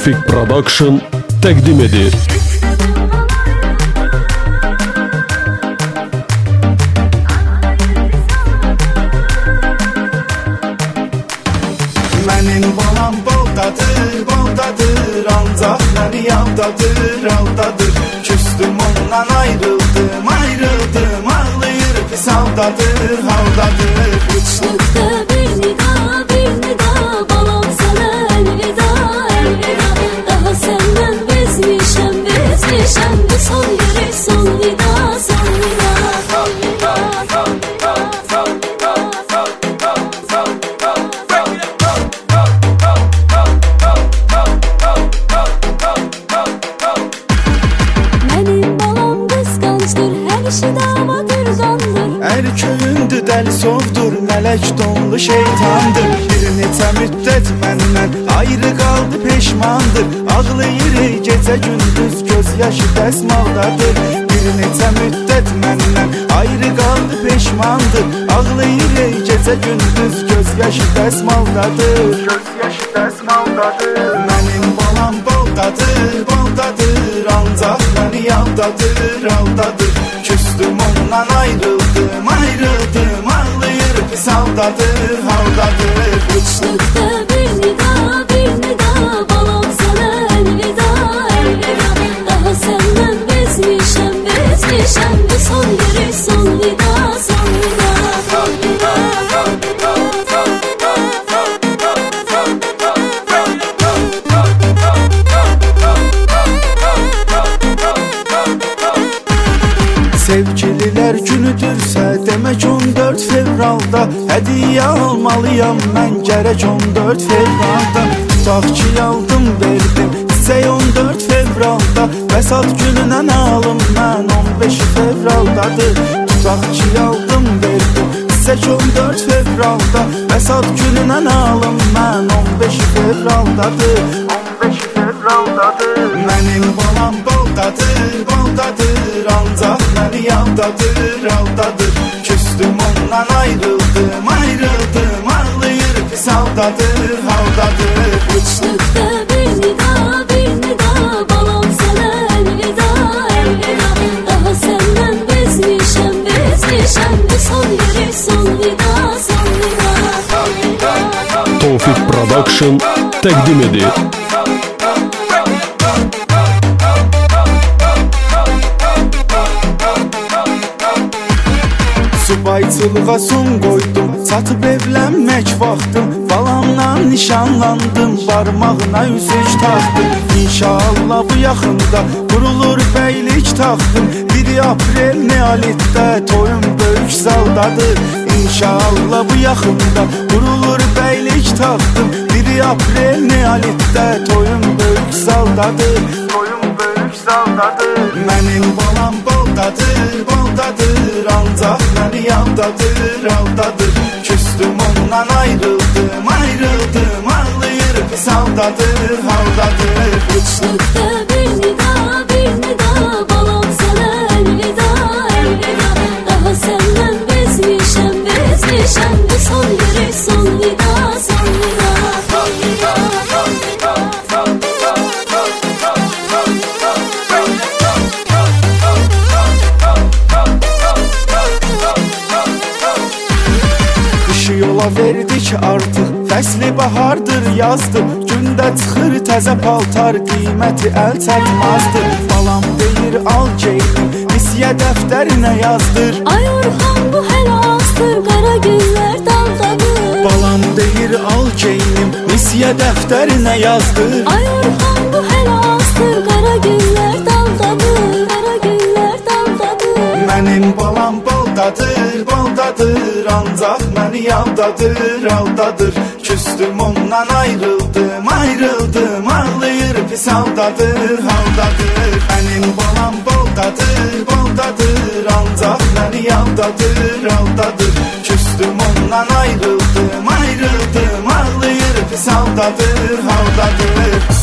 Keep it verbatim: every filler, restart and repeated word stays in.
Tofik Production təqdim edir. Mənim balam baldadır, baldadır, ancaq məni yavdadır, aldadır. Küstüm ondan ayrıldım, ayrıldım, ağlayır pis haldadır, haldadır. Uçlukta bir nida, bir nida, balam sana elveda, elveda. Daha senden bezmişəm, bezmişəm, bu son yeri son vida, son vida, son vida, son vida, son vida, son vida, son vida. Mənim balam qısqancdır, hər işi davadır, qandır. Erköyündü, dəli sovdur, mələk donlu şeytandır. Bir neçə müddət məndən ayrı qaldı, peşmandır. Ağlayır gecə gündüz, göz yaşı dəsmaldadır. Bir neçə müddət məndən ayrı qaldı, peşmandır. Ağlayır gecə gündüz, göz yaşı dəsmaldadır. Göz yaşı dəsmaldadır. Mənim balam baldadır, baldadır, ancaq məni yavdadır, aldadır. Küstüm ondan ayrıldım, ayrıldım, ağlayır pis haldadır, haldadır. Uçlukta bir nida, bir nida, balam sana elveda, elveda. Daha senden bezmişəm, bezmişəm, bu son yeri son vida, son vida, son vida, son vida, son vida, son vida, son vida, Sevgililər günüdürsə demək on dörd fevralda hədiyyə almalıyam mən gərək on dörd fevralda. Tutaq ki aldım verdim çiçək on dörd fevralda, vəsat gününə alım mən on beş fevraldadır. Tutaq ki aldım verdim çiçək on dörd fevralda, vəsat gününə alım mən on beş fevraldadır, on beş fevraldadır. Mənim balam baldadır, baldadır, ancaq məni yavdadır, aldadır. Küstüm ondan ayrıldım, ayrıldım, ağlayır pis haldadır, haldadır. uçlukta bir nida, bir nida, balam sana elveda, elveda. Daha senden bezmişəm, bezmişəm, bu son yeri son vida, son vida, son vida, son vida. Tofik Production təqdim edir. Subayçılığa son qoydum, çatıb evlənmək vaxtım. Balamla nişanlandım, barmağına üzük taxdım. İnşallah bu yaxında qurulur bəylik taxtım. Bir aprel neolitdə toyum böyük zaldadır. İnşallah bu yaxında qurulur bəylik taxtım. Bir aprel neolitdə toyum böyük zaldadır, toyum böyük zaldadır. Mənim balam baldadır, baldadır, ancaq məni yavdadır, aldadır. Küstüm ondan ayrıldım, ayrıldım, ağlayır pis haldadır, haldadır. Uçlukta bir nida, bir nida, balam sana elveda, elveda. Daha senden bezmişəm, bezmişəm, bu son yeri son vida, son vida, son vida, son vida, son vida, son vida, son vida, son vida. Qışı yola verdik artıq, fəsli bahardır, yazdır. Gündə çıxır təzə paltar, qiyməti əl çəkmazdır. Balam deyir al geydim, misiyə dəftərinə yazdır. Ay Orxan bu hələ azdır, qara günlər daldadır. Balam deyir al geydim, misiyə dəftərinə yazdır. Ay Orxan bu hələ azdır, qara günlər daldadır, qara günlər daldadır. Mənim balam baldadır, baldadır, ancaq məni yavdadır, aldadır. Küstüm ondan ayrıldım, ayrıldım, ağlayır pis haldadır, haldadır. Mənim balam baldadır, baldadır, ancaq məni yavdadır, aldadır. Küstüm ondan ayrıldım, ayrıldım, ağlayır pis haldadır, haldadır.